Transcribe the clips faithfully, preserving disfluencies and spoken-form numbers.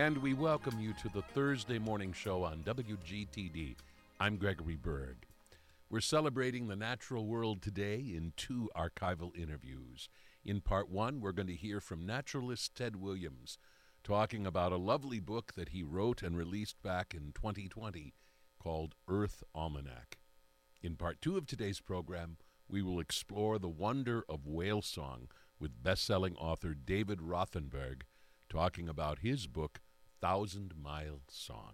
And we welcome you to the Thursday morning show on W G T D. I'm Gregory Berg. We're celebrating the natural world today in two archival interviews. In part one, we're going to hear from naturalist Ted Williams, talking about a lovely book that he wrote and released back in twenty twenty called Earth Almanac. In part two of today's program, we will explore the wonder of whale song with best-selling author David Rothenberg, talking about his book, Thousand Mile Song.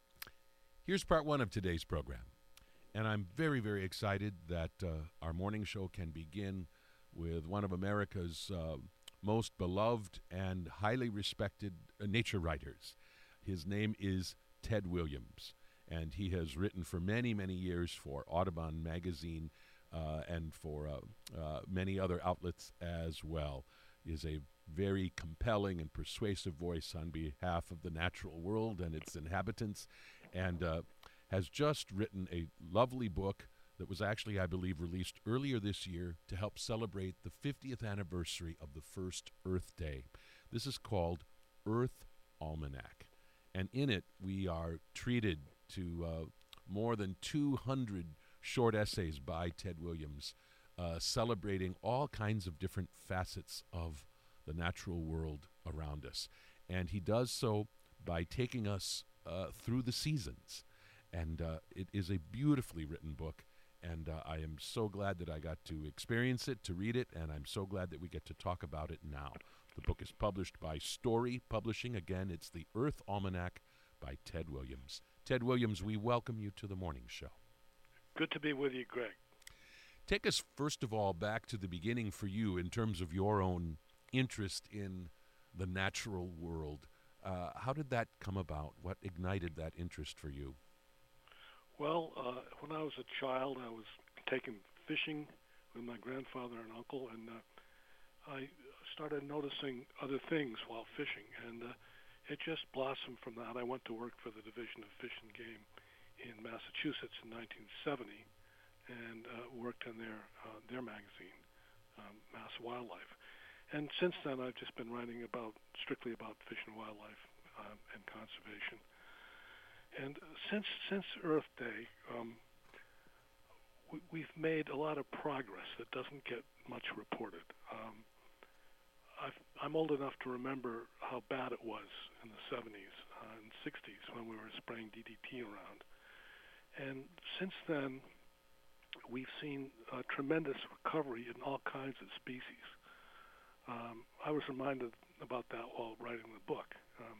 Here's part one of today's program. And I'm very, very excited that uh, our morning show can begin with one of America's uh, most beloved and highly respected uh, nature writers. His name is Ted Williams, and he has written for many, many years for Audubon magazine uh, and for uh, uh, many other outlets as well. He is a very compelling and persuasive voice on behalf of the natural world and its inhabitants, and uh, has just written a lovely book that was actually, I believe, released earlier this year to help celebrate the fiftieth anniversary of the first Earth Day. This is called Earth Almanac, and in it we are treated to uh, more than two hundred short essays by Ted Williams, uh, celebrating all kinds of different facets of the natural world around us. And he does so by taking us uh, through the seasons. And uh, it is a beautifully written book, and uh, I am so glad that I got to experience it, to read it, and I'm so glad that we get to talk about it now. The book is published by Story Publishing. Again, it's the Earth Almanac by Ted Williams. Ted Williams, we welcome you to the morning show. Good to be with you, Greg. Take us, first of all, back to the beginning for you in terms of your own interest in the natural world. Uh, how did that come about? What ignited that interest for you? Well, uh, when I was a child, I was taken fishing with my grandfather and uncle, and uh, I started noticing other things while fishing, and uh, it just blossomed from that. I went to work for the Division of Fish and Game in Massachusetts in nineteen seventy, and uh, worked in their uh, their magazine, um, Mass Wildlife. And since then, I've just been writing about strictly about fish and wildlife um, and conservation. And since since Earth Day, um, we, we've made a lot of progress that doesn't get much reported. Um, I've, I'm old enough to remember how bad it was in the seventies uh, and sixties when we were spraying D D T around. And since then, we've seen a tremendous recovery in all kinds of species. Um, I was reminded about that while writing the book. Um,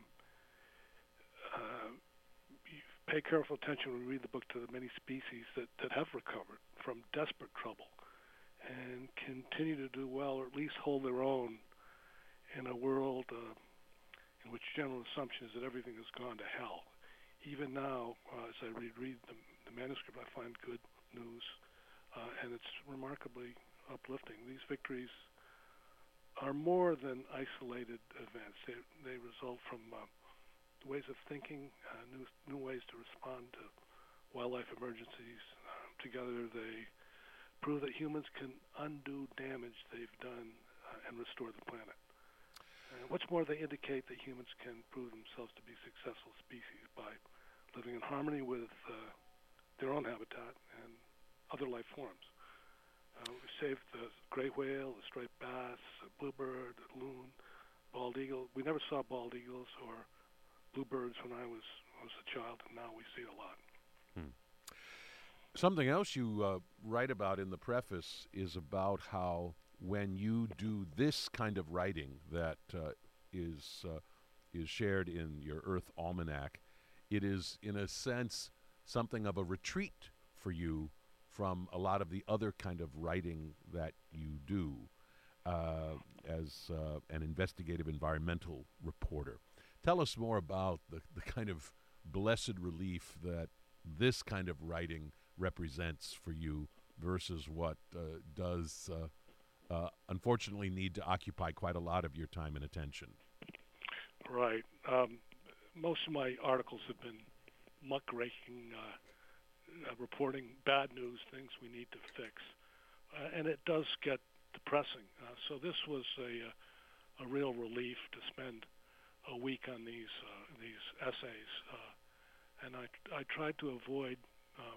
uh, you pay careful attention when you read the book to the many species that, that have recovered from desperate trouble and continue to do well, or at least hold their own in a world uh, in which general assumption is that everything has gone to hell. Even now, uh, as I read, read the, the manuscript, I find good news, uh, and it's remarkably uplifting. These victories are more than isolated events. They, they result from uh, ways of thinking, uh, new, new ways to respond to wildlife emergencies. Uh, together they prove that humans can undo damage they've done uh, and restore the planet. Uh, what's more, they indicate that humans can prove themselves to be successful species by living in harmony with uh, their own habitat and other life forms. Uh, we saved the gray whale, the striped bass, the bluebird, the loon, bald eagle. We never saw bald eagles or bluebirds when I was was a child, and now we see it a lot. Hmm. Something else you uh, write about in the preface is about how when you do this kind of writing that uh, is uh, is shared in your Earth Almanac, it is, in a sense, something of a retreat for you from a lot of the other kind of writing that you do uh, as uh, an investigative environmental reporter. Tell us more about the, the kind of blessed relief that this kind of writing represents for you versus what uh, does, uh, uh, unfortunately, need to occupy quite a lot of your time and attention. Right. Um, most of my articles have been muckraking, uh, uh, reporting bad news, things we need to fix. Uh, and it does get depressing. Uh, so this was a, uh, a real relief to spend a week on these uh, these essays, uh, and I I tried to avoid um,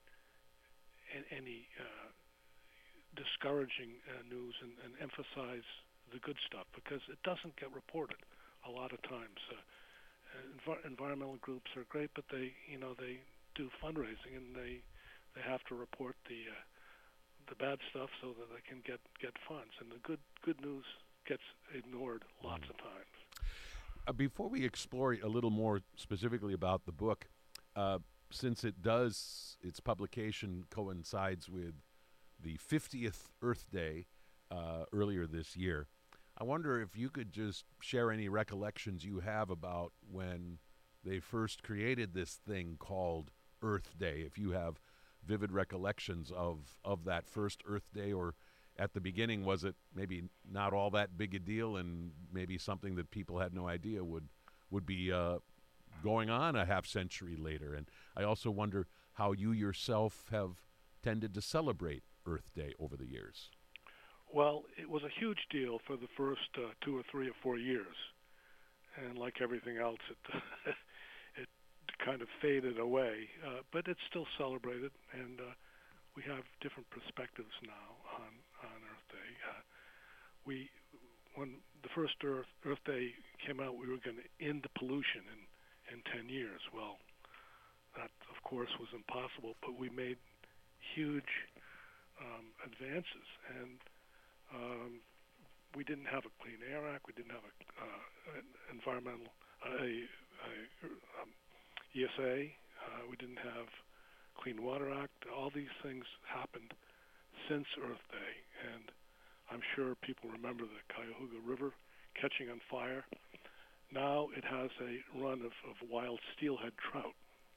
any uh, discouraging uh, news and, and emphasize the good stuff because it doesn't get reported a lot of times. Uh, env- environmental groups are great, but they you know they do fundraising and they they have to report the uh, the bad stuff so that they can get, get funds, and the good good news gets ignored lots mm. of times. Uh, before we explore a little more specifically about the book, uh, since it does, its publication coincides with the fiftieth Earth Day uh, earlier this year, I wonder if you could just share any recollections you have about when they first created this thing called Earth Day, if you have vivid recollections of, of that first Earth Day, or at the beginning, was it maybe not all that big a deal and maybe something that people had no idea would would be uh, going on a half century later? And I also wonder how you yourself have tended to celebrate Earth Day over the years. Well, it was a huge deal for the first uh, two or three or four years. And like everything else, it it kind of faded away. Uh, but it's still celebrated, and uh, we have different perspectives now on, on Earth Day. Uh, we, when the first Earth, Earth Day came out, we were going to end the pollution in, in ten years. Well, that, of course, was impossible, but we made huge um, advances. And um, we didn't have a Clean Air Act. We didn't have a, uh, an environmental, uh, a, a um, E S A. Uh, we didn't have Clean Water Act. All these things happened since Earth Day, and I'm sure people remember the Cuyahoga River catching on fire. Now it has a run of, of wild steelhead trout.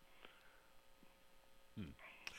Hmm.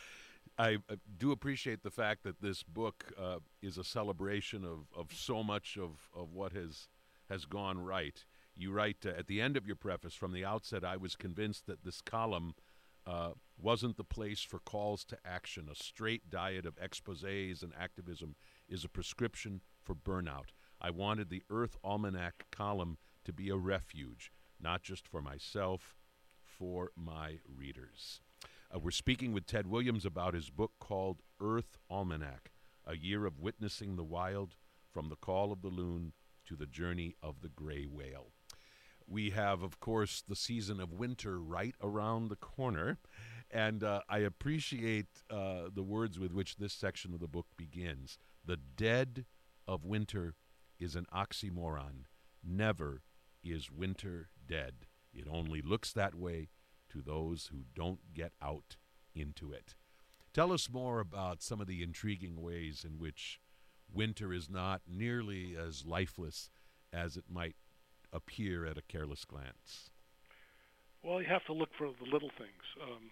I uh, do appreciate the fact that this book uh, is a celebration of, of so much of, of what has has gone right. You write uh, at the end of your preface, from the outset, I was convinced that this column uh, wasn't the place for calls to action. A straight diet of exposés and activism is a prescription for burnout. I wanted the Earth Almanac column to be a refuge, not just for myself, for my readers. Uh, we're speaking with Ted Williams about his book called Earth Almanac, A Year of Witnessing the Wild, from the Call of the Loon to the Journey of the Gray Whale. We have, of course, the season of winter right around the corner, and uh, I appreciate uh, the words with which this section of the book begins. The dead of winter is an oxymoron. Never is winter dead. It only looks that way to those who don't get out into it. Tell us more about some of the intriguing ways in which winter is not nearly as lifeless as it might appear at a careless glance. Well, you have to look for the little things. Um,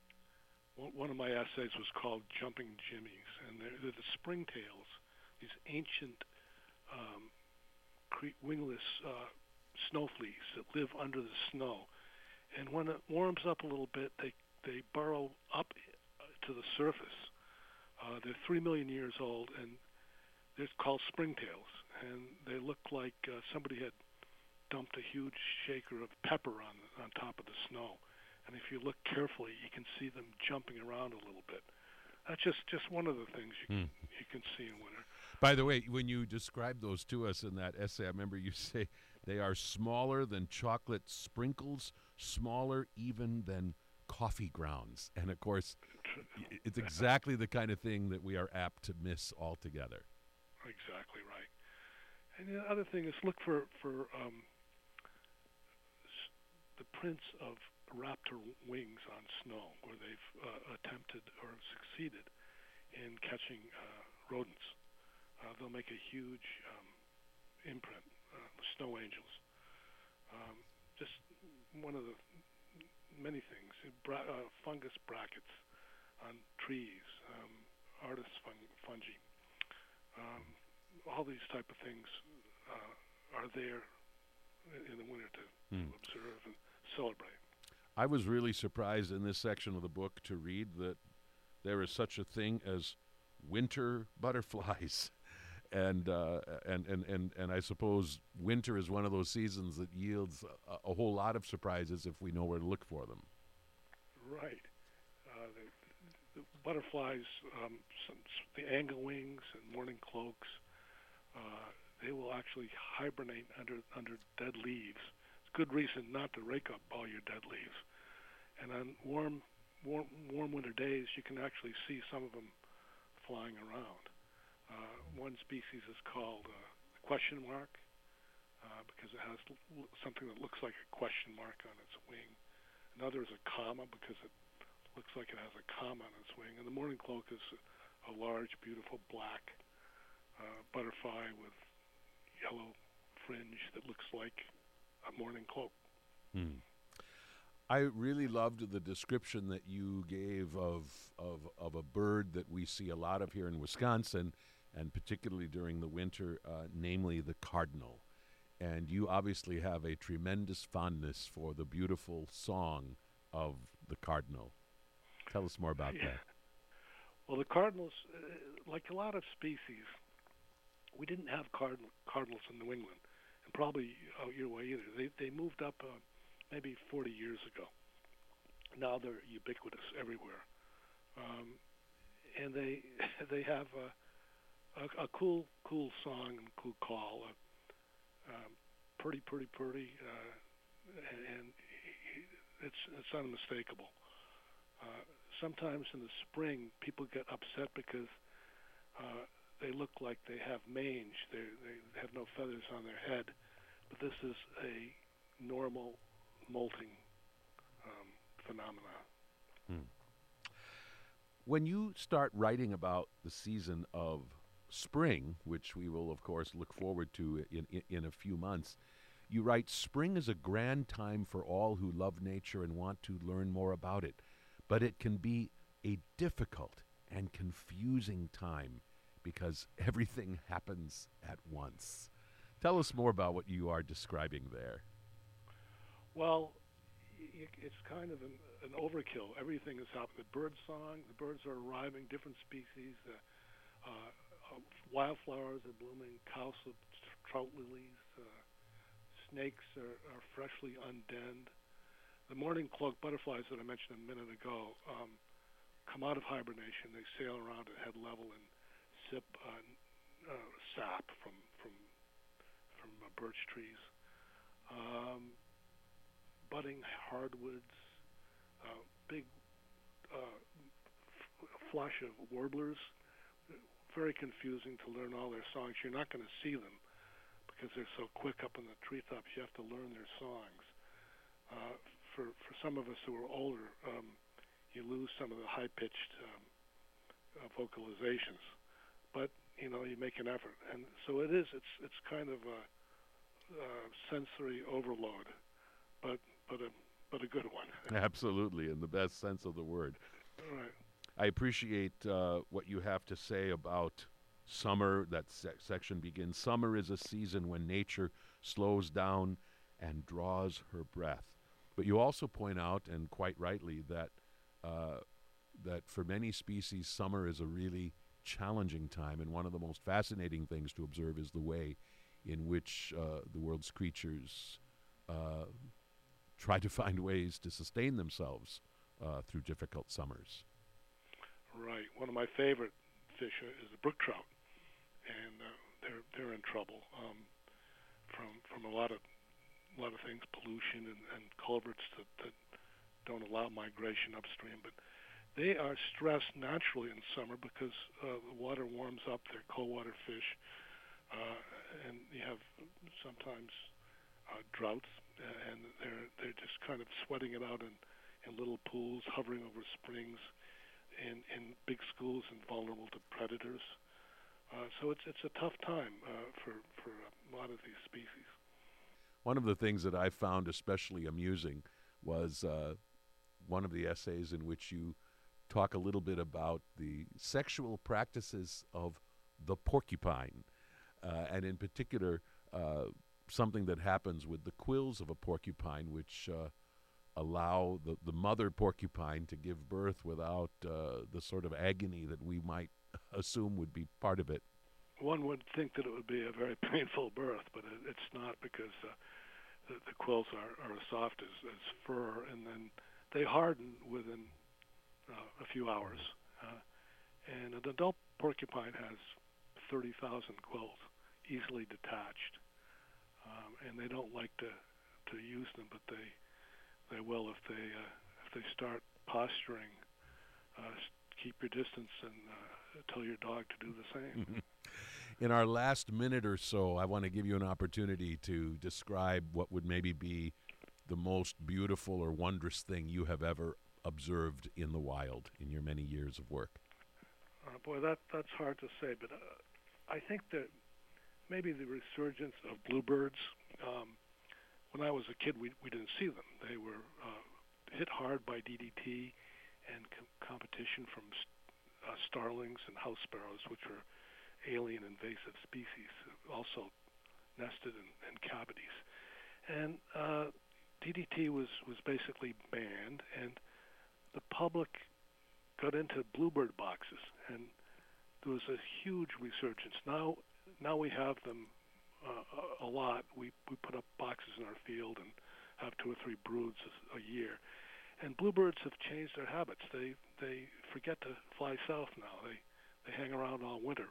one of my essays was called Jumping Jimmies, and they're, they're the springtails, these ancient um, cre- wingless uh, snow fleas that live under the snow. And when it warms up a little bit, they, they burrow up to the surface. Uh, they're three million years old, and they're called springtails. And they look like uh, somebody had dumped a huge shaker of pepper on on top of the snow. And if you look carefully, you can see them jumping around a little bit. That's just, just one of the things you can, mm. you can see in winter. By the way, when you described those to us in that essay, I remember you say they are smaller than chocolate sprinkles, smaller even than coffee grounds. And, of course, it's exactly the kind of thing that we are apt to miss altogether. Exactly right. And the other thing is look for, for um, the prints of raptor wings on snow where they've uh, attempted or succeeded in catching uh, rodents. Uh, they'll make a huge um, imprint, uh, snow angels. Um, just one of the many things. Bra- uh, fungus brackets on trees, um, artist fun- fungi. Um, all these type of things uh, are there in the winter to, hmm. to observe and celebrate. I was really surprised in this section of the book to read that there is such a thing as winter butterflies. and, uh, and and and and I suppose winter is one of those seasons that yields a, a whole lot of surprises if we know where to look for them. Right. Uh, the, the butterflies, um, some, the anglewings and mourning cloaks, uh, they will actually hibernate under under dead leaves. It's a good reason not to rake up all your dead leaves. And on warm, warm, warm winter days, you can actually see some of them flying around. Uh, one species is called uh, the question mark uh, because it has l- something that looks like a question mark on its wing. Another is a comma because it looks like it has a comma on its wing. And the mourning cloak is a large, beautiful black uh, butterfly with yellow fringe that looks like a mourning cloak. Hmm. I really loved the description that you gave of, of of a bird that we see a lot of here in Wisconsin, and particularly during the winter, uh, namely the cardinal. And you obviously have a tremendous fondness for the beautiful song of the cardinal. Tell us more about Yeah. that. Well, the cardinals, uh, like a lot of species, we didn't have cardinal, cardinals in New England, and probably out your way either. They they moved up uh, maybe forty years ago. Now they're ubiquitous everywhere, um, and they they have a, a, a cool cool song and cool call. Uh, um, pretty pretty pretty, uh, and, and it's it's unmistakable. Uh, sometimes in the spring, people get upset because uh, they look like they have mange. They they have no feathers on their head, but this is a normal molting um, phenomena. Hmm. When you start writing about the season of spring, which we will, of course, look forward to in, in, in a few months, you write, "Spring is a grand time for all who love nature and want to learn more about it, but it can be a difficult and confusing time because everything happens at once." Tell us more about what you are describing there. Well, y- it's kind of an, an overkill. Everything is happening. The bird song, the birds are arriving, different species. Uh, uh, uh, wildflowers are blooming, cowslips, trout lilies, uh, snakes are, are freshly undenned. The mourning cloak butterflies that I mentioned a minute ago um, come out of hibernation. They sail around at head level and sip uh, uh, sap from from from uh, birch trees. Um, budding hardwoods, uh, big uh, f- flush of warblers. Very confusing to learn all their songs. You're not going to see them because they're so quick up in the treetops. You have to learn their songs. Uh, for for some of us who are older, um, you lose some of the high-pitched um, uh, vocalizations, but you know you make an effort, and so it is. It's it's kind of a, a sensory overload, but but a but a good one. Absolutely, in the best sense of the word. All right. I appreciate uh, what you have to say about summer. That se- section begins. Summer is a season when nature slows down and draws her breath. But you also point out, and quite rightly, that uh, that for many species, summer is a really challenging time. And one of the most fascinating things to observe is the way in which uh, the world's creatures uh, try to find ways to sustain themselves uh, through difficult summers. Right. One of my favorite fish is the brook trout, and uh, they're they're in trouble um, from from a lot of a lot of things, pollution and, and culverts that, that don't allow migration upstream. But they are stressed naturally in summer because uh, the water warms up. They're cold water fish, uh, and you have sometimes uh, droughts, and they're they're just kind of sweating it out in, in little pools, hovering over springs. In, in big schools and vulnerable to predators. Uh, so it's it's a tough time uh, for, for a lot of these species. One of the things that I found especially amusing was uh, one of the essays in which you talk a little bit about the sexual practices of the porcupine, uh, and in particular, uh, something that happens with the quills of a porcupine, which uh, allow the, the mother porcupine to give birth without uh, the sort of agony that we might assume would be part of it. one would think that it would be a very painful birth, but it, it's not because uh, the, the quills are, are as soft as, as fur, and then they harden within uh, a few hours. Uh, and an adult porcupine has thirty thousand quills easily detached, um, and they don't like to, to use them, but they they will if they uh, if they start posturing. Uh, keep your distance and uh, tell your dog to do the same. In our last minute or so, I want to give you an opportunity to describe what would maybe be the most beautiful or wondrous thing you have ever observed in the wild in your many years of work. Uh, boy, that that's hard to say, but uh, I think that maybe the resurgence of bluebirds. Um, when I was a kid, we we didn't see them. They were uh, hit hard by D D T and com- competition from st- uh, starlings and house sparrows, which are alien invasive species, also nested in, in cavities. And uh, D D T was, was basically banned, and the public got into bluebird boxes, and there was a huge resurgence. Now, now we have them uh, a lot. We we put up boxes in our field and have two or three broods a, a year. And bluebirds have changed their habits. They they forget to fly south now. They they hang around all winter,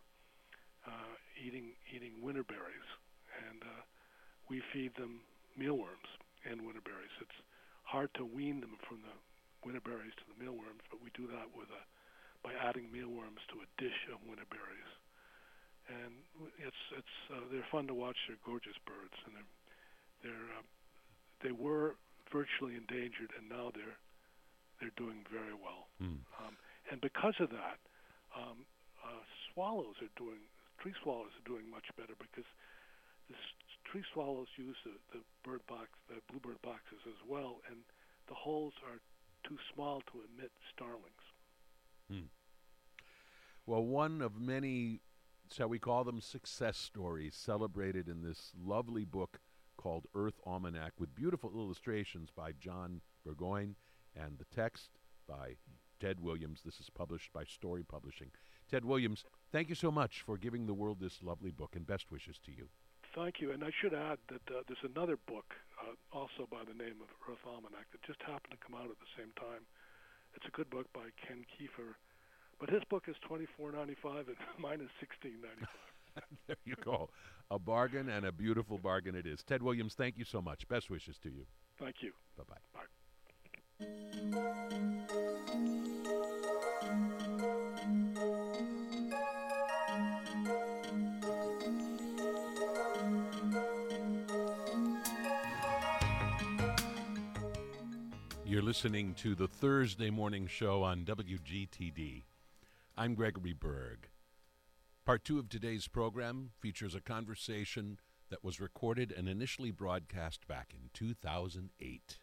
uh, eating eating winter berries, and uh, we feed them mealworms and winter berries. It's hard to wean them from the winter berries to the mealworms, but we do that with a by adding mealworms to a dish of winter berries. And it's it's uh, they're fun to watch. They're gorgeous birds, and they're they're uh, they were virtually endangered, and now they're they're doing very well. Mm. Um, and because of that, um, uh, swallows are doing tree swallows are doing much better because the s- tree swallows use the, the bird box, the bluebird boxes as well, and the holes are too small to emit starlings. Mm. Well, one of many, shall we call them, success stories celebrated in this lovely book called Earth Almanac, with beautiful illustrations by John Burgoyne and the text by Ted Williams. This is published by Story Publishing. Ted Williams, thank you so much for giving the world this lovely book, and best wishes to you. Thank you. And I should add that uh, there's another book uh, also by the name of Earth Almanac that just happened to come out at the same time. It's a good book by Ken Kiefer, but his book is twenty-four ninety-five and mine is sixteen ninety-five. There you go. A bargain, and a beautiful bargain it is. Ted Williams, thank you so much. Best wishes to you. Thank you. Bye-bye. Bye. You're listening to the Thursday Morning Show on W G T D. I'm Gregory Berg. Part two of today's program features a conversation that was recorded and initially broadcast back in two thousand eight.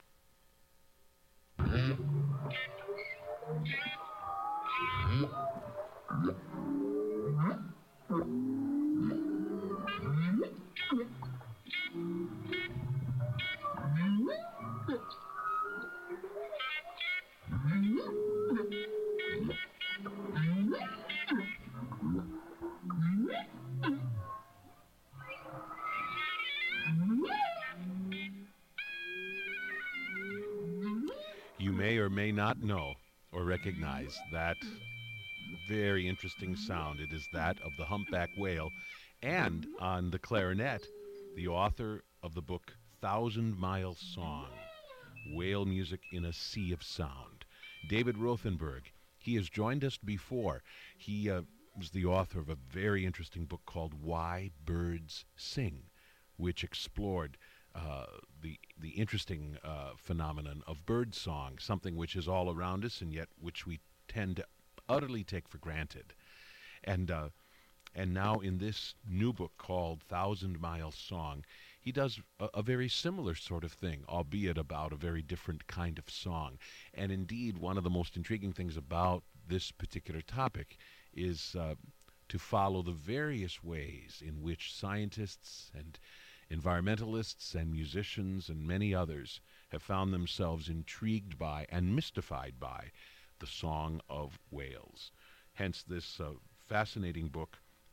You may or may not know or recognize that very interesting sound. It is that of the humpback whale, and on the clarinet, the author of the book Thousand Mile Song, Whale Music in a Sea of Sound, David Rothenberg. He has joined us before. He uh, was the author of a very interesting book called Why Birds Sing, which explored uh, the the interesting uh, phenomenon of bird song, something which is all around us and yet which we tend to utterly take for granted. And uh, and now in this new book called Thousand Mile Song, he does a, a very similar sort of thing, albeit about a very different kind of song. And indeed, one of the most intriguing things about this particular topic is uh, to follow the various ways in which scientists and environmentalists and musicians and many others have found themselves intrigued by and mystified by the song of whales. Hence this uh, fascinating book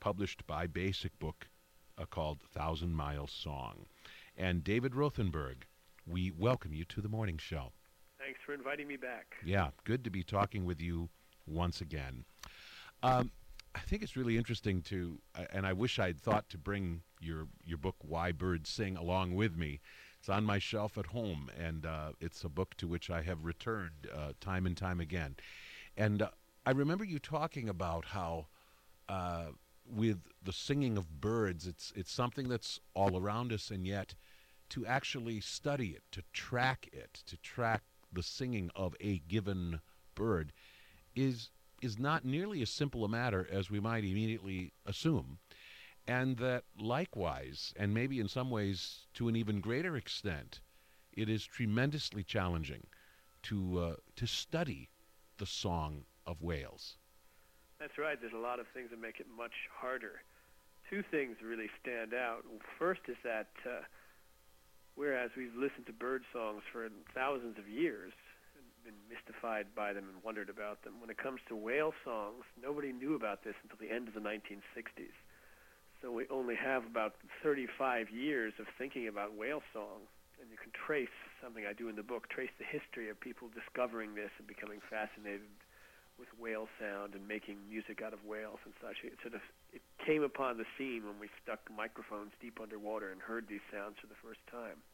published by Basic Book uh, called Thousand Mile Song. And David Rothenberg, we welcome you to the morning show. Thanks for inviting me back. Yeah, good to be talking with you once again. Um, I think it's really interesting to, uh, and I wish I'd thought to bring your your book, Why Birds Sing, along with me. It's on my shelf at home, and uh, it's a book to which I have returned uh, time and time again. And uh, I remember you talking about how uh, with the singing of birds, it's it's something that's all around us, and yet to actually study it, to track it, to track the singing of a given bird is is not nearly as simple a matter as we might immediately assume. And that likewise, and maybe in some ways to an even greater extent, it is tremendously challenging to uh, to study the song of whales. That's right. There's a lot of things that make it much harder. Two things really stand out. First is that uh, whereas we've listened to bird songs for thousands of years, and been mystified by them and wondered about them, when it comes to whale songs, nobody knew about this until the end of the nineteen sixties. So we only have about thirty-five years of thinking about whale song, and you can trace something I do in the book, trace the history of people discovering this and becoming fascinated with whale sound and making music out of whales and such. It sort of it came upon the scene when we stuck microphones deep underwater and heard these sounds for the first time.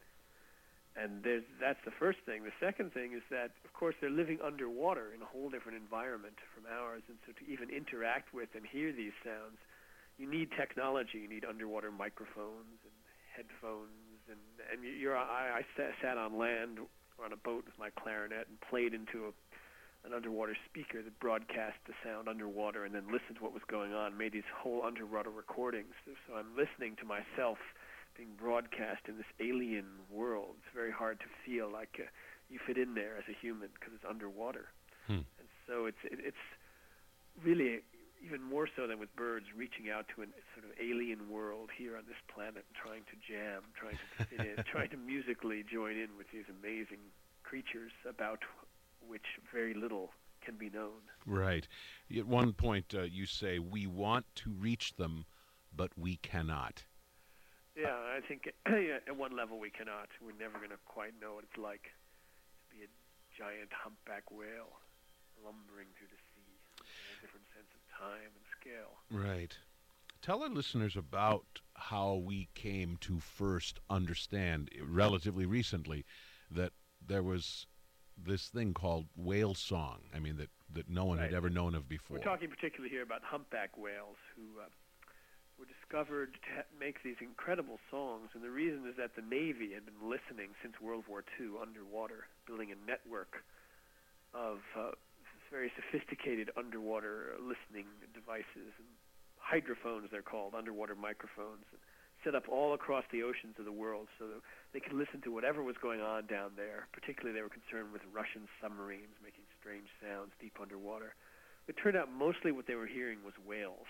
And there's, that's the first thing. The second thing is that, of course, they're living underwater in a whole different environment from ours, and so to even interact with and hear these sounds, you need technology. You need underwater microphones and headphones, and and you're. I, I sat on land or on a boat with my clarinet and played into a, an underwater speaker that broadcast the sound underwater, and then listened to what was going on. Made these whole underwater recordings. So I'm listening to myself being broadcast in this alien world. It's very hard to feel like uh, you fit in there as a human because it's underwater. Hmm. And so it's it, it's really, even more so than with birds, reaching out to a sort of alien world here on this planet, trying to jam, trying to fit in, trying to musically join in with these amazing creatures about which very little can be known. Right. At one point uh, you say, we want to reach them, but we cannot. Yeah, I think at one level we cannot. We're never going to quite know what it's like to be a giant humpback whale lumbering through the sea in a different sense of time and scale. Right. Tell our listeners about how we came to first understand, relatively recently, that there was this thing called whale song. I mean, that, that no one Right. had ever known of before. We're talking particularly here about humpback whales who uh, were discovered to ha- make these incredible songs, and the reason is that the Navy had been listening since World War Two underwater, building a network of uh, very sophisticated underwater listening devices, and hydrophones they're called, underwater microphones, set up all across the oceans of the world so that they could listen to whatever was going on down there. Particularly they were concerned with Russian submarines making strange sounds deep underwater. It turned out mostly what they were hearing was whales.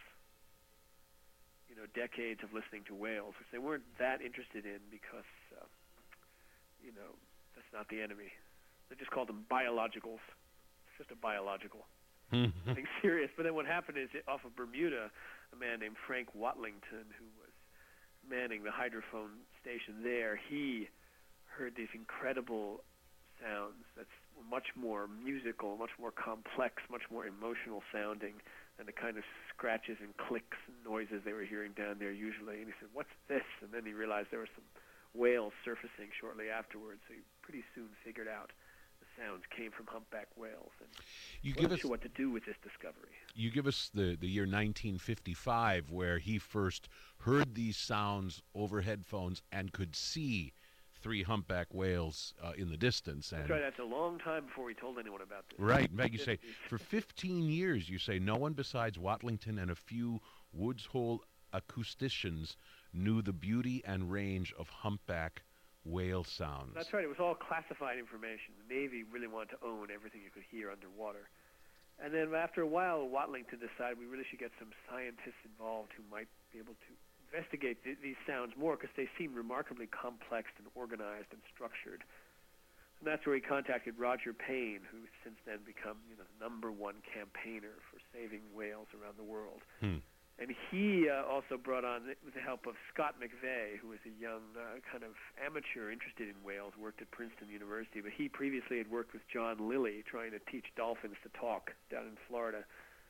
You know, decades of listening to whales, which they weren't that interested in because, uh, you know, that's not the enemy. They just called them biologicals. It's just a biological. Nothing serious. But then what happened is, off of Bermuda, a man named Frank Watlington, who was manning the hydrophone station there, he heard these incredible sounds that's much more musical, much more complex, much more emotional sounding than the kind of scratches and clicks and noises they were hearing down there usually. And he said, "What's this?" And then he realized there were some whales surfacing shortly afterwards, so he pretty soon figured out the sounds came from humpback whales. And You wasn't give us sure what to do with this discovery. you give us the, the year nineteen fifty-five, where he first heard these sounds over headphones and could see three humpback whales uh, in the distance. And That's right. That's a long time before we told anyone about this. right, in fact, you say fifties. for fifteen years, you say no one besides Watlington and a few Woods Hole acousticians knew the beauty and range of humpback whale sounds. That's right. It was all classified information. The Navy really wanted to own everything you could hear underwater. And then after a while, Watlington decided we really should get some scientists involved who might be able to investigate th- these sounds more, because they seem remarkably complex and organized and structured. And that's where he contacted Roger Payne, who's since then become, you know, the number one campaigner for saving whales around the world. Hmm. And he uh, also brought on, with the help of Scott McVeigh, who was a young uh, kind of amateur interested in whales, worked at Princeton University, but he previously had worked with John Lilly trying to teach dolphins to talk down in Florida.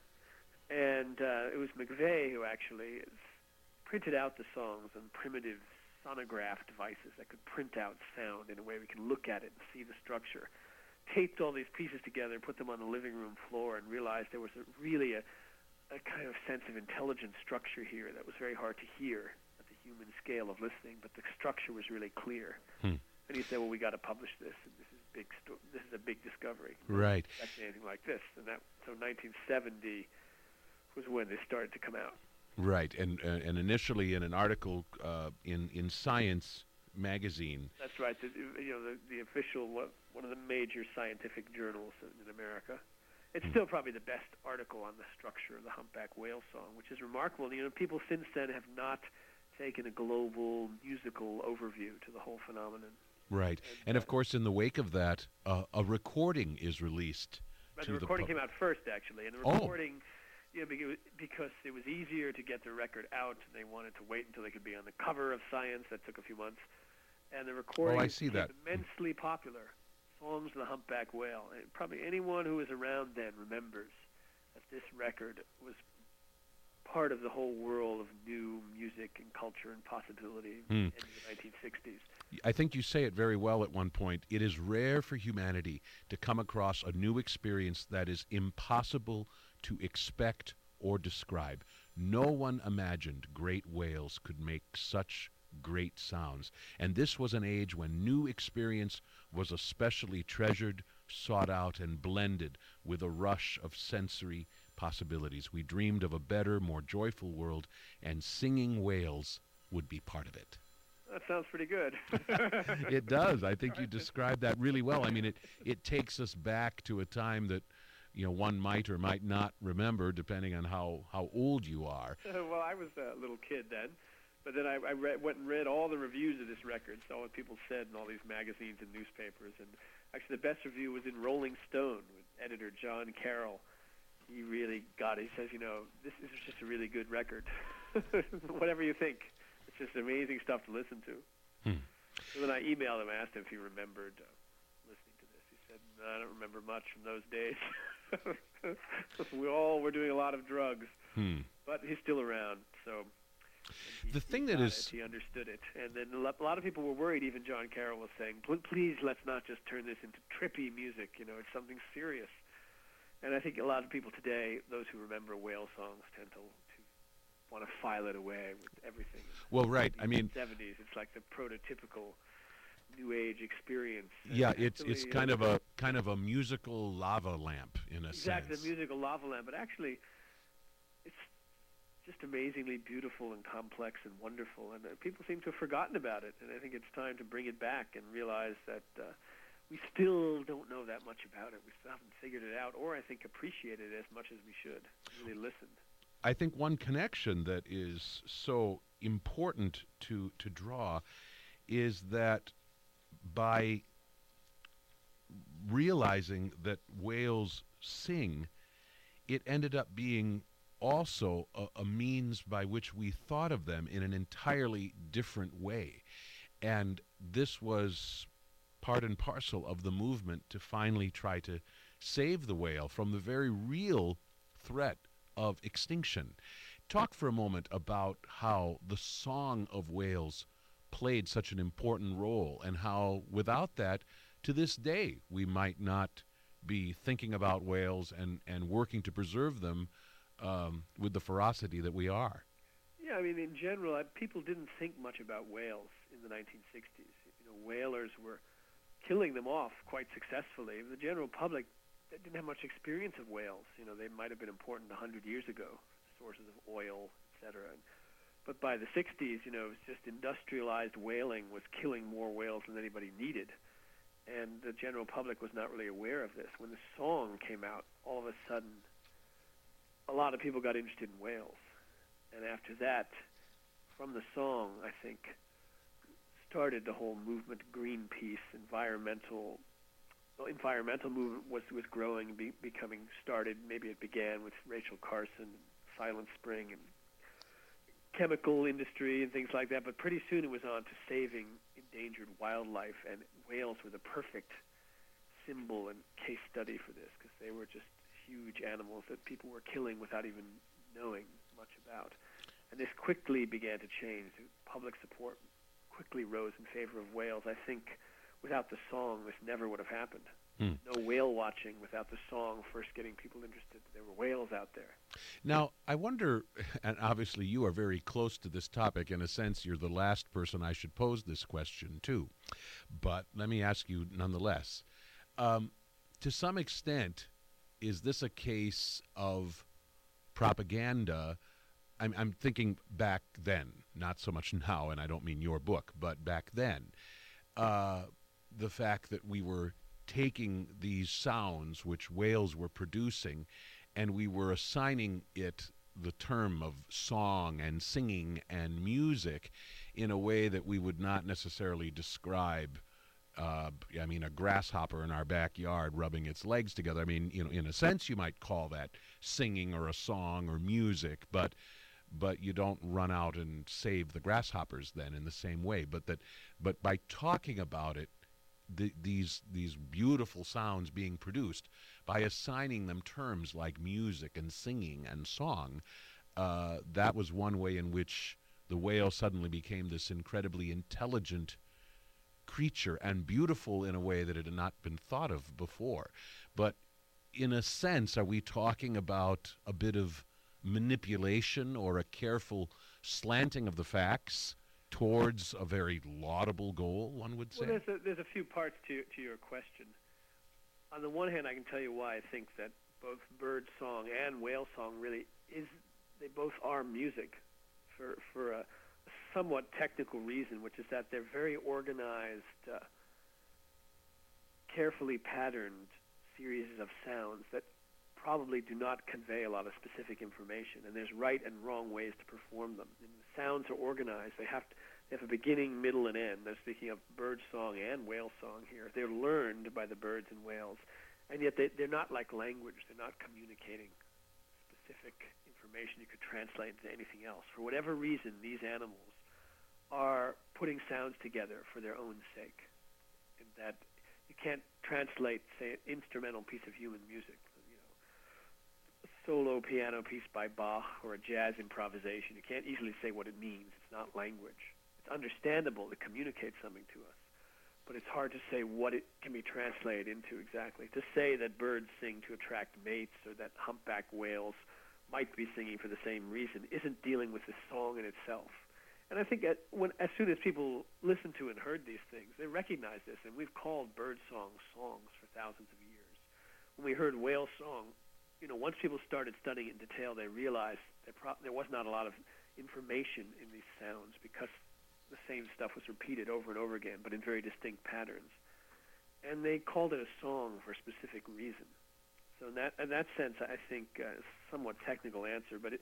And uh, it was McVeigh who actually printed out the songs on primitive sonograph devices that could print out sound in a way we can look at it and see the structure. Taped all these pieces together, put them on the living room floor, and realized there was a, really a a kind of sense of intelligent structure here that was very hard to hear at the human scale of listening, but the structure was really clear. Hmm. And he said, well, we got to publish this, and this is big. Sto- this is a big discovery. Right. Actually, anything like this, and that so nineteen seventy was when this started to come out. Right, and uh, and initially in an article uh, in in Science magazine. That's right. The, you know, the, the official one, one of the major scientific journals in, in America. It's still probably the best article on the structure of the humpback whale song, which is remarkable. You know, people since then have not taken a global musical overview to the whole phenomenon. Right, and, and uh, of course, in the wake of that, uh, a recording is released. Right, to the recording the came out first, actually, and the oh. recording, you know, because it was easier to get the record out, and they wanted to wait until they could be on the cover of Science. That took a few months, and the recording oh, I see became that. immensely popular. Songs of the Humpback Whale. And probably anyone who was around then remembers that this record was part of the whole world of new music and culture and possibility hmm. in the nineteen sixties. I think you say it very well at one point. It is rare for humanity to come across a new experience that is impossible to expect or describe. No one imagined great whales could make such great sounds. And this was an age when new experience was especially treasured, sought out, and blended with a rush of sensory possibilities. We dreamed of a better, more joyful world, and singing whales would be part of it. That sounds pretty good. It does. I think you described that really well. I mean, it, it takes us back to a time that, you know, one might or might not remember, depending on how, how old you are. Well, I was a little kid then. But then I, I read, went and read all the reviews of this record, saw what people said in all these magazines and newspapers. And actually the best review was in Rolling Stone with editor John Carroll. He really got it. He says, you know, this is just a really good record. Whatever you think. It's just amazing stuff to listen to. Hmm. So then I emailed him, asked him if he remembered uh, listening to this. He said, no, I don't remember much from those days. We all were doing a lot of drugs. Hmm. But he's still around, so... He, the thing he that is... It, he understood it. And then a lot of people were worried, even John Carroll was saying, please let's not just turn this into trippy music, you know, it's something serious. And I think a lot of people today, those who remember whale songs, tend to, to want to file it away with everything. Well, right, I mean... seventies, it's like the prototypical New Age experience. Yeah, and it's it's kind of a kind of a musical lava lamp, in a exactly, sense. Exactly, a musical lava lamp, but actually, it's just amazingly beautiful and complex and wonderful, and uh, people seem to have forgotten about it, and I think it's time to bring it back and realize that uh, we still don't know that much about it. We still haven't figured it out, or I think appreciate it as much as we should, really listened. I think one connection that is so important to, to draw is that by realizing that whales sing, it ended up being also a, a means by which we thought of them in an entirely different way. And this was part and parcel of the movement to finally try to save the whale from the very real threat of extinction. Talk for a moment about how the song of whales played such an important role, and how without that, to this day, we might not be thinking about whales and, and working to preserve them um, with the ferocity that we are. Yeah, I mean, in general, I, people didn't think much about whales in the nineteen sixties. You know, whalers were killing them off quite successfully. The general public didn't have much experience of whales. You know, they might have been important a hundred years ago, sources of oil, et cetera. But by the sixties, you know, it was just industrialized whaling was killing more whales than anybody needed. And the general public was not really aware of this. When the song came out, all of a sudden, a lot of people got interested in whales. And after that, from the song, I think, started the whole movement, Greenpeace, environmental the environmental movement was, was growing, be, becoming started. Maybe it began with Rachel Carson, Silent Spring, and chemical industry and things like that, but pretty soon it was on to saving endangered wildlife, and whales were the perfect symbol and case study for this because they were just huge animals that people were killing without even knowing much about. And this quickly began to change. Public support quickly rose in favor of whales. I think without the song, this never would have happened. Hmm. No whale watching without the song first getting people interested. There were whales out there. Now, I wonder, and obviously you are very close to this topic. In a sense, you're the last person I should pose this question to. But let me ask you nonetheless. Um, to some extent, is this a case of propaganda? I'm, I'm thinking back then, not so much now, and I don't mean your book, but back then. Uh, the fact that we were taking these sounds which whales were producing, and we were assigning it the term of song and singing and music in a way that we would not necessarily describe, uh, I mean, a grasshopper in our backyard rubbing its legs together. I mean, you know, in a sense you might call that singing or a song or music, but but you don't run out and save the grasshoppers then in the same way. But that, but by talking about it, The, these these beautiful sounds being produced, by assigning them terms like music and singing and song, uh, that was one way in which the whale suddenly became this incredibly intelligent creature and beautiful in a way that it had not been thought of before. But in a sense, are we talking about a bit of manipulation or a careful slanting of the facts towards a very laudable goal, one would say? Well, there's a, there's a few parts to to your question. On the one hand, I can tell you why I think that both bird song and whale song really is, they both are music for, for a somewhat technical reason, which is that they're very organized, uh, carefully patterned series of sounds that probably do not convey a lot of specific information, and there's right and wrong ways to perform them. And the sounds are organized. They have to, they have a beginning, middle, and end. I'm speaking of bird song and whale song here. They're learned by the birds and whales, and yet they, they're not like language. They're not communicating specific information you could translate into anything else. For whatever reason, these animals are putting sounds together for their own sake, and that you can't translate, say, an instrumental piece of human music, solo piano piece by Bach or a jazz improvisation. You can't easily say what it means. It's not language. It's understandable to communicate something to us, but it's hard to say what it can be translated into exactly. To say that birds sing to attract mates or that humpback whales might be singing for the same reason isn't dealing with the song in itself. And I think at, when, as soon as people listened to and heard these things, they recognized this, and we've called bird songs songs for thousands of years. When we heard whale song, you know, once people started studying it in detail, they realized there, pro- there was not a lot of information in these sounds because the same stuff was repeated over and over again, but in very distinct patterns. And they called it a song for a specific reason. So in that, in that sense, I think uh, a somewhat technical answer, but it,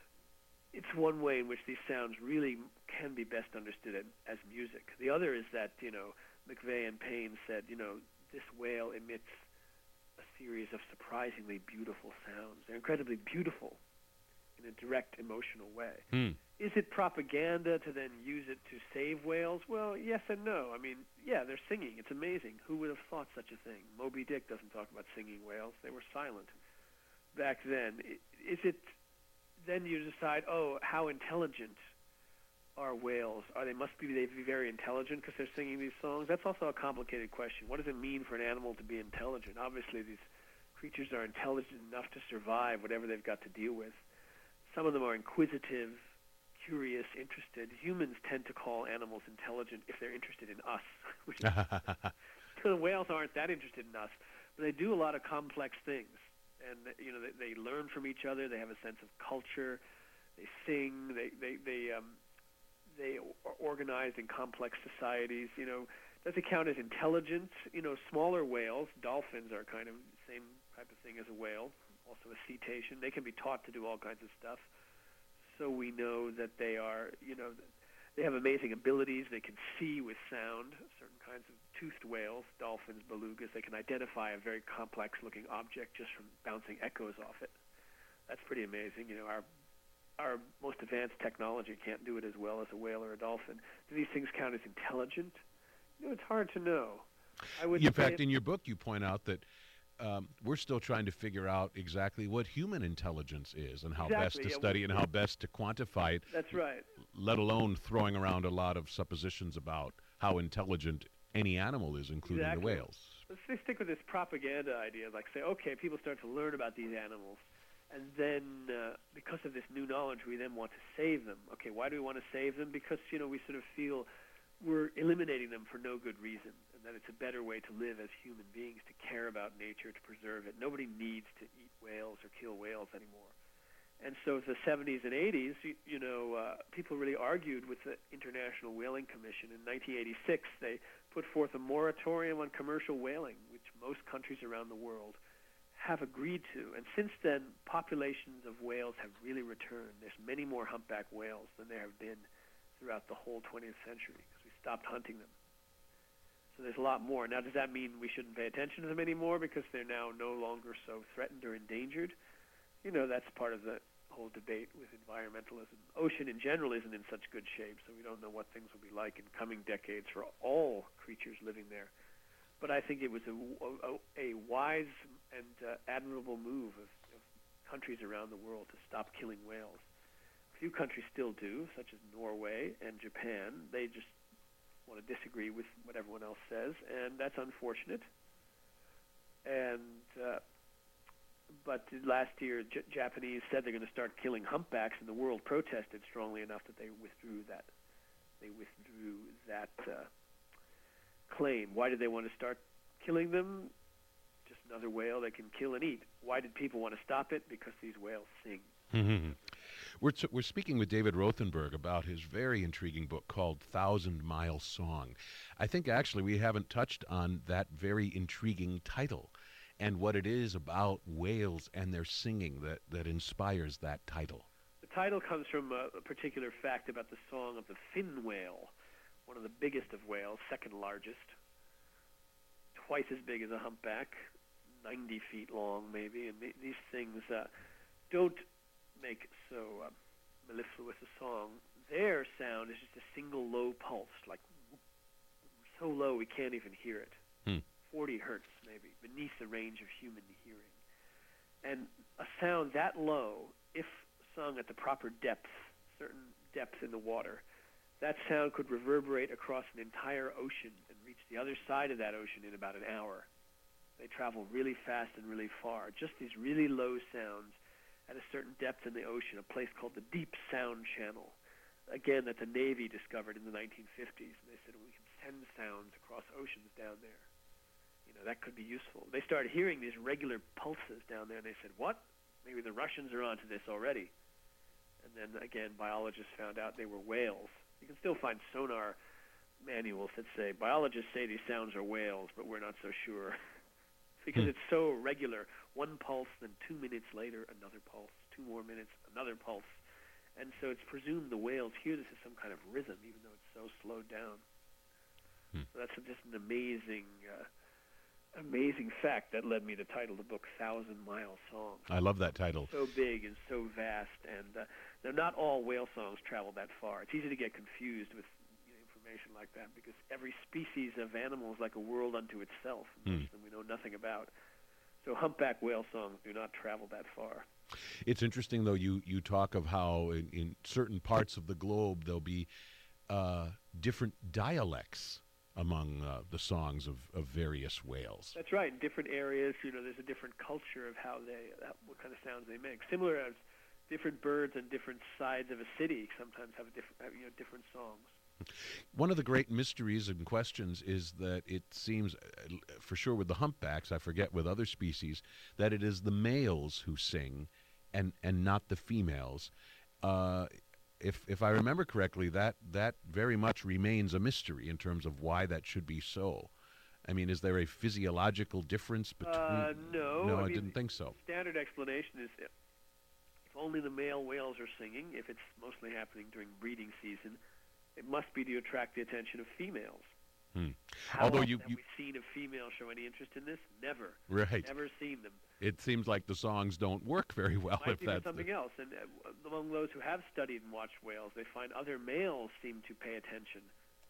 it's one way in which these sounds really can be best understood as music. The other is that, you know, McVeigh and Payne said, you know, this whale emits a series of surprisingly beautiful sounds. They're incredibly beautiful in a direct emotional way. Hmm. Is it propaganda to then use it to save whales? Well, yes and no. I mean, yeah, they're singing. It's amazing. Who would have thought such a thing? Moby Dick doesn't talk about singing whales. They were silent back then. Is it, then you decide, oh, how intelligent are whales? Are they must be they be very intelligent because they're singing these songs? That's also a complicated question. What does it mean for an animal to be intelligent? Obviously, these creatures are intelligent enough to survive whatever they've got to deal with. Some of them are inquisitive, curious, interested. Humans tend to call animals intelligent if they're interested in us. Which is, the whales aren't that interested in us, but they do a lot of complex things. And you know, they, they learn from each other. They have a sense of culture. They sing. They they they um. They are organized in complex societies. You know, does it count as intelligent? You know, smaller whales, dolphins are kind of the same type of thing as a whale, also a cetacean. They can be taught to do all kinds of stuff. So we know that they are, you know, they have amazing abilities. They can see with sound, certain kinds of toothed whales, dolphins, belugas. They can identify a very complex-looking object just from bouncing echoes off it. That's pretty amazing. You know, our our most advanced technology can't do it as well as a whale or a dolphin. Do these things count as intelligent? You know, it's hard to know. I would In say fact, in your book, you point out that um, we're still trying to figure out exactly what human intelligence is and how best Exactly, to yeah, study we- it and how best to quantify it, that's right. let alone throwing around a lot of suppositions about how intelligent any animal is, including Exactly. the whales. Let's just stick with this propaganda idea. Like, say, okay, people start to learn about these animals, and then uh, because of this new knowledge, we then want to save them. Okay, why do we want to save them? Because, you know, we sort of feel we're eliminating them for no good reason, and that it's a better way to live as human beings, to care about nature, to preserve it. Nobody needs to eat whales or kill whales anymore. And so the seventies and eighties, you, you know, uh, people really argued with the International Whaling Commission. In nineteen eighty-six, they put forth a moratorium on commercial whaling, which most countries around the world have agreed to. And since then, populations of whales have really returned. There's many more humpback whales than there have been throughout the whole twentieth century, because we stopped hunting them. So there's a lot more. Now, does that mean we shouldn't pay attention to them anymore because they're now no longer so threatened or endangered? You know, that's part of the whole debate with environmentalism. Ocean in general isn't in such good shape, so we don't know what things will be like in coming decades for all creatures living there. But I think it was a, a, a wise and uh, admirable move of, of countries around the world to stop killing whales. A few countries still do, such as Norway and Japan. They just want to disagree with what everyone else says, and that's unfortunate. And uh, but last year, J- Japanese said they're going to start killing humpbacks, and the world protested strongly enough that they withdrew that. They withdrew that uh, claim. Why did they want to start killing them? Just another whale they can kill and eat. Why did people want to stop it? Because these whales sing. We're, t- we're speaking with David Rothenberg about his very intriguing book called Thousand Mile Song. I think actually we haven't touched on that very intriguing title and what it is about whales and their singing that, that inspires that title. The title comes from a, a particular fact about the song of the fin whale, one of the biggest of whales, second largest, twice as big as a humpback, ninety feet long maybe, and th- these things uh, don't make so uh, mellifluous a song. Their sound is just a single low pulse, like so low we can't even hear it. Hmm. forty hertz maybe, beneath the range of human hearing. And a sound that low, if sung at the proper depth, certain depth in the water, that sound could reverberate across an entire ocean and reach the other side of that ocean in about an hour. They travel really fast and really far. Just these really low sounds at a certain depth in the ocean, a place called the Deep Sound Channel, again, that the Navy discovered in the nineteen fifties. And they said, well, we can send sounds across oceans down there. You know, that could be useful. They started hearing these regular pulses down there, and they said, what? Maybe the Russians are onto this already. And then, again, biologists found out they were whales. You can still find sonar manuals that say, biologists say these sounds are whales, but we're not so sure. Because it's so regular. One pulse, then two minutes later, another pulse. Two more minutes, another pulse. And so it's presumed the whales hear this as some kind of rhythm, even though it's so slowed down. Hmm. So that's just an amazing... Uh, amazing fact that led me to title the book Thousand Mile Song. I love that title. So big and so vast, and uh, now not all whale songs travel that far. It's easy to get confused with you know, information like that because every species of animal is like a world unto itself, and most of them we know nothing about. So humpback whale songs do not travel that far. It's interesting, though, you, you talk of how in, in certain parts of the globe there'll be uh, different dialects among uh, the songs of, of various whales. That's right. In different areas, you know, there's a different culture of how they, how, what kind of sounds they make. Similar as different birds on different sides of a city sometimes have a different, have, you know, different songs. One of the great mysteries and questions is that it seems, uh, for sure with the humpbacks, I forget with other species, that it is the males who sing and, and not the females. Uh, If if I remember correctly, that that very much remains a mystery in terms of why that should be so. I mean, is there a physiological difference between? Uh, no, no, I, I, mean, didn't think so. Standard explanation is if only the male whales are singing, if it's mostly happening during breeding season, it must be to attract the attention of females. Hmm. How Although often you, have you we seen a female show any interest in this? Never. right, Never seen them. it seems like the songs don't work very well Might if be for that's the- something else. And uh, among those who have studied and watched whales, they find other males seem to pay attention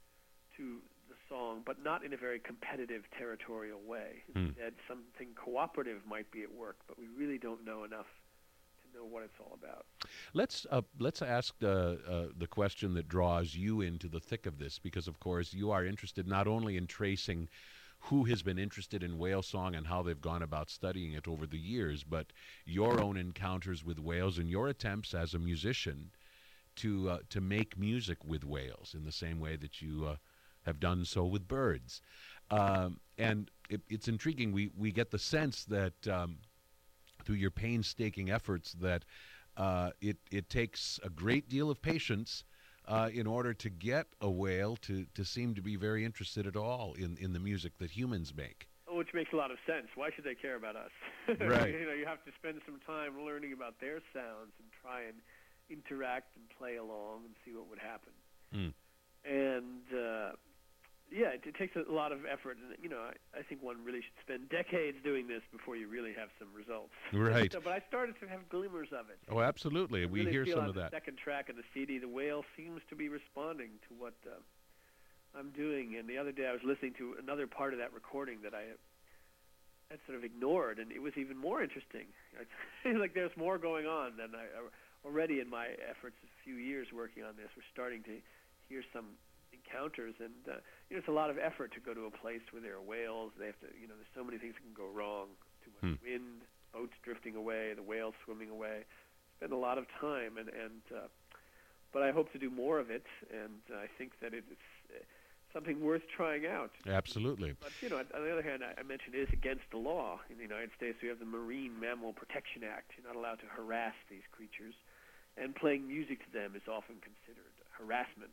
to the song, but not in a very competitive, territorial way. Hmm. Instead, something cooperative might be at work, but we really don't know enough to know what it's all about. Let's uh, let's ask uh, uh, the question that draws you into the thick of this, because of course you are interested not only in tracing who has been interested in whale song and how they've gone about studying it over the years, but your own encounters with whales and your attempts as a musician to uh, to make music with whales in the same way that you uh, have done so with birds. Um, and it, it's intriguing. We we get the sense that um, through your painstaking efforts that uh, it it takes a great deal of patience uh, in order to get a whale to, to seem to be very interested at all in, in the music that humans make. Oh, which makes a lot of sense. Why should they care about us? Right. You know, you have to spend some time learning about their sounds and try and interact and play along and see what would happen. Mm. And uh, yeah, it, it takes a lot of effort. And you know, I, I think one really should spend decades doing this before you really have some results. Right. So, but I started to have glimmers of it. Oh, absolutely. I We really hear feel some on of the that. second track of the C D, the whale seems to be responding to what uh, I'm doing. And the other day I was listening to another part of that recording that I had sort of ignored, and it was even more interesting. It's like there's more going on than I already in my efforts. A few years working on this, we're starting to hear some encounters, and uh, you know, it's a lot of effort to go to a place where there are whales. They have to, you know, there's so many things that can go wrong. Too much Hmm. wind, boats drifting away, the whales swimming away. Spend a lot of time, and and uh, but I hope to do more of it, and uh, I think that it is uh, something worth trying out. Absolutely. But you know, on the other hand, I, I mentioned it is against the law in the United States. We have the Marine Mammal Protection Act. You're not allowed to harass these creatures, and playing music to them is often considered harassment.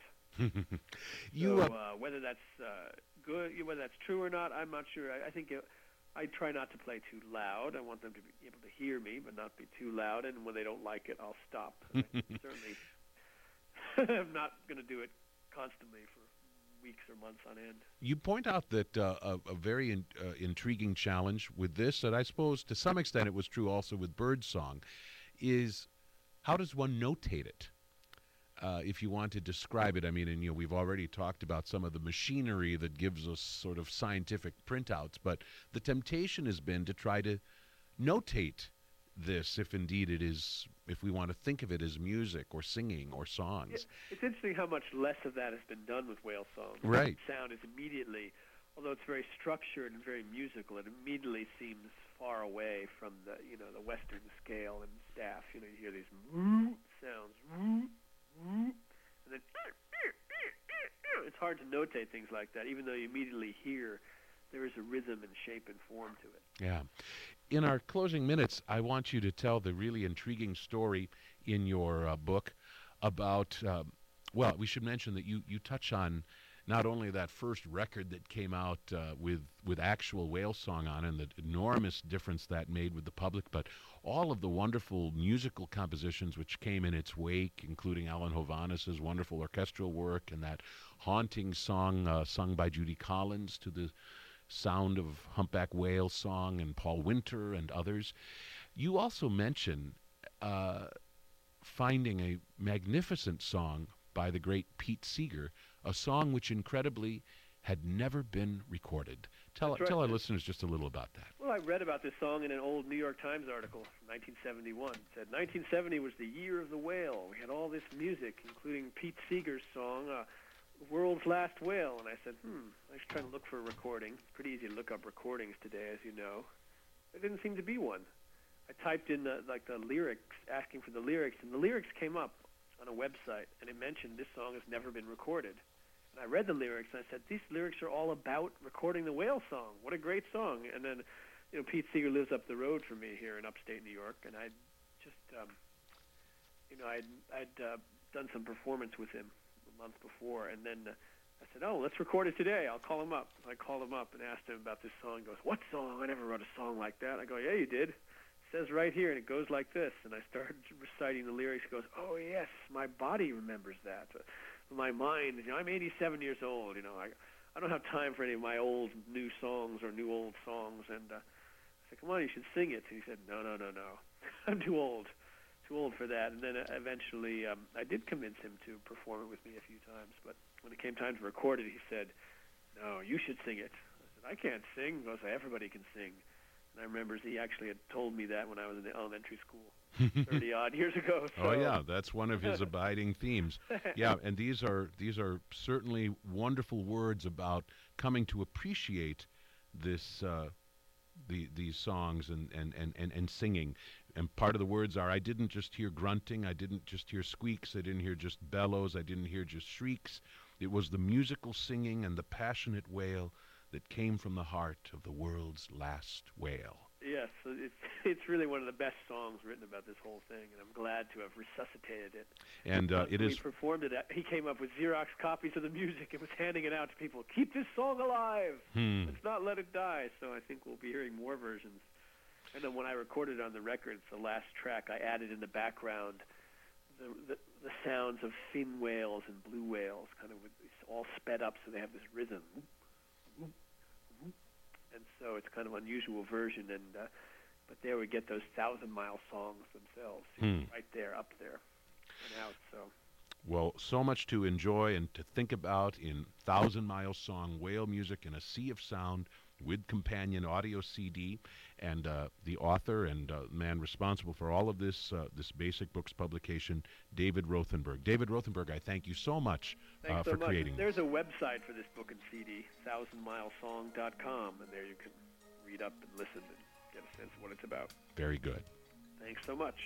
you so, uh, uh, whether that's uh, good, whether that's true or not, I'm not sure. I, I think it, I try not to play too loud. I want them to be able to hear me, but not be too loud. And when they don't like it, I'll stop. And I certainly, I'm not going to do it constantly for weeks or months on end. you point out that uh, a, a very in, uh, intriguing challenge with this, and I suppose to some extent it was true also with birdsong, is how does one notate it? Uh, if you want to describe it, I mean, and you know, we've already talked about some of the machinery that gives us sort of scientific printouts, but the temptation has been to try to notate this, if indeed it is, if we want to think of it as music or singing or songs. It, it's interesting how much less of that has been done with whale song. Right. The sound is immediately, although it's very structured and very musical, it immediately seems far away from the, you know, the Western scale and staff. You know, you hear these woo sounds, woo, woo, and then it's hard to notate things like that, even though you immediately hear there is a rhythm and shape and form to it. Yeah. In our closing minutes, I want you to tell the really intriguing story in your uh, book about, uh, well, we should mention that you, you touch on not only that first record that came out uh, with, with actual whale song on it and the enormous difference that made with the public, but all of the wonderful musical compositions which came in its wake, including Alan Hovhannis's wonderful orchestral work and that haunting song uh, sung by Judy Collins to the sound of humpback whale song and Paul Winter and others. You also mention uh, finding a magnificent song by the great Pete Seeger, a song which incredibly had never been recorded. Tell, That's right. tell our listeners just a little about that. Well, I read about this song in an old New York Times article from nineteen seventy-one. It said nineteen seventy was the year of the whale. We had all this music, including Pete Seeger's song, uh, World's Last Whale. And I said, hmm, I was trying to look for a recording. It's pretty easy to look up recordings today, as you know. There didn't seem to be one. I typed in the, like the lyrics, asking for the lyrics, and the lyrics came up on a website, and it mentioned this song has never been recorded. And I read the lyrics, and I said, these lyrics are all about recording the whale song. What a great song. And then, you know, Pete Seeger lives up the road from me here in upstate New York, and I'd just, um, you know, I'd, I'd uh, done some performance with him a month before, and then uh, I said, oh, let's record it today. I'll call him up. So I called him up and asked him about this song. He goes, what song? I never wrote a song like that. I go, yeah, you did. It says right here, and it goes like this. And I started reciting the lyrics. He goes, oh, yes, my body remembers that. Uh, my mind, you know, I'm eighty-seven years old. You know, I, I don't have time for any of my old new songs or new old songs. And uh, I said, come on, you should sing it. And he said, no, no, no, no. I'm too old. Too old for that. And then uh, eventually um, I did convince him to perform it with me a few times. But when it came time to record it, he said, no, you should sing it. I said, I can't sing. He goes, everybody can sing. And I remember he actually had told me that when I was in the elementary school thirty-odd years ago. So. Oh, yeah, that's one of his abiding themes. Yeah, and these are these are certainly wonderful words about coming to appreciate this uh, the these songs and, and, and, and, and singing. And part of the words are, I didn't just hear grunting, I didn't just hear squeaks, I didn't hear just bellows, I didn't hear just shrieks. It was the musical singing and the passionate wail that came from the heart of the world's last whale. Yes, it's it's really one of the best songs written about this whole thing, and I'm glad to have resuscitated it. And uh, it we is. We performed it. He came up with Xerox copies of the music and was handing it out to people. Keep this song alive. Hmm. Let's not let it die. So I think we'll be hearing more versions. And then when I recorded on the records, the last track, I added in the background the the, the sounds of fin whales and blue whales, kind of with, it's all sped up, so they have this rhythm. And so it's kind of an unusual version, and uh, but there we get those Thousand Mile songs themselves, Hmm. right there, up there, and out. So Well, so much to enjoy and to think about in Thousand Mile Song, whale music in a sea of sound with companion audio C D, and uh, the author and uh, man responsible for all of this uh, this Basic Books publication, David Rothenberg. David Rothenberg, I thank you so much uh, so for much. creating There's this. a website for this book and C D, thousand mile song dot com, and there you can read up and listen and get a sense of what it's about. Very good. Thanks so much.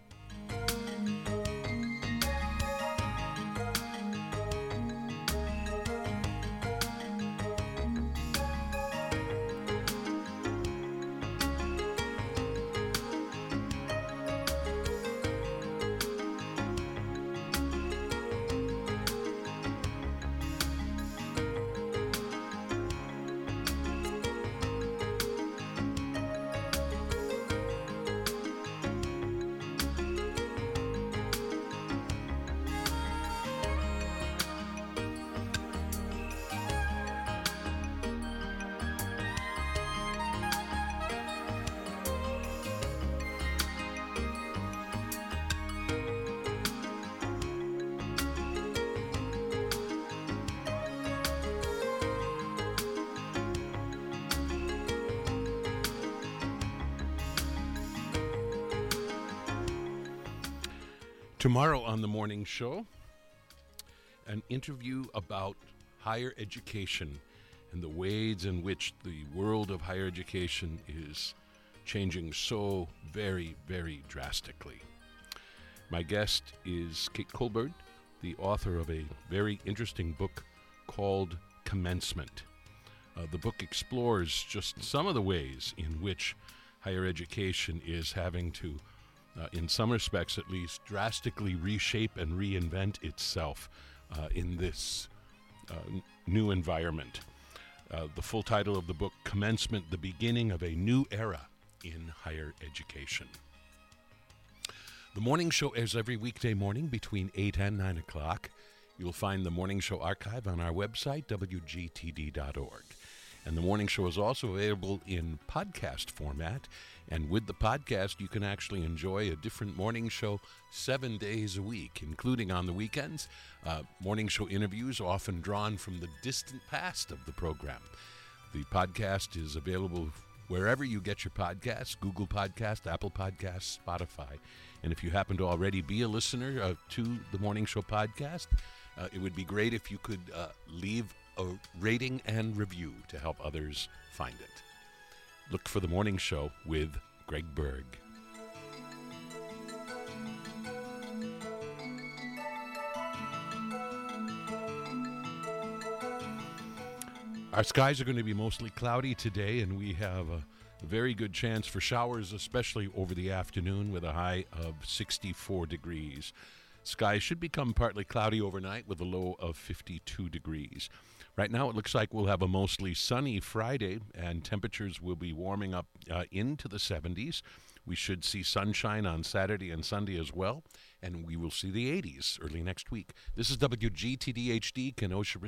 Tomorrow on the morning show, an interview about higher education and the ways in which the world of higher education is changing so very, very drastically. My guest is Kate Colbert, the author of a very interesting book called Commencement. Uh, the book explores just some of the ways in which higher education is having to Uh, in some respects at least, drastically reshape and reinvent itself uh, in this uh, n- new environment. Uh, the full title of the book, Commencement, The Beginning of a New Era in Higher Education. The morning show airs every weekday morning between eight and nine o'clock. You'll find the morning show archive on our website, w g t d dot org. And the morning show is also available in podcast format. And with the podcast, you can actually enjoy a different morning show seven days a week, including on the weekends. Uh, morning show interviews often drawn from the distant past of the program. The podcast is available wherever you get your podcasts, Google Podcast, Apple Podcasts, Spotify. And if you happen to already be a listener uh, to the Morning Show podcast, uh, it would be great if you could uh, leave a rating and review to help others find it. Look for the morning show with Greg Berg. Our skies are going to be mostly cloudy today, and we have a very good chance for showers, especially over the afternoon, with a high of sixty-four degrees. Skies should become partly cloudy overnight with a low of fifty-two degrees. Right now, it looks like we'll have a mostly sunny Friday, and temperatures will be warming up uh, into the seventies. We should see sunshine on Saturday and Sunday as well, and we will see the eighties early next week. This is W G T D H D, Kenosha,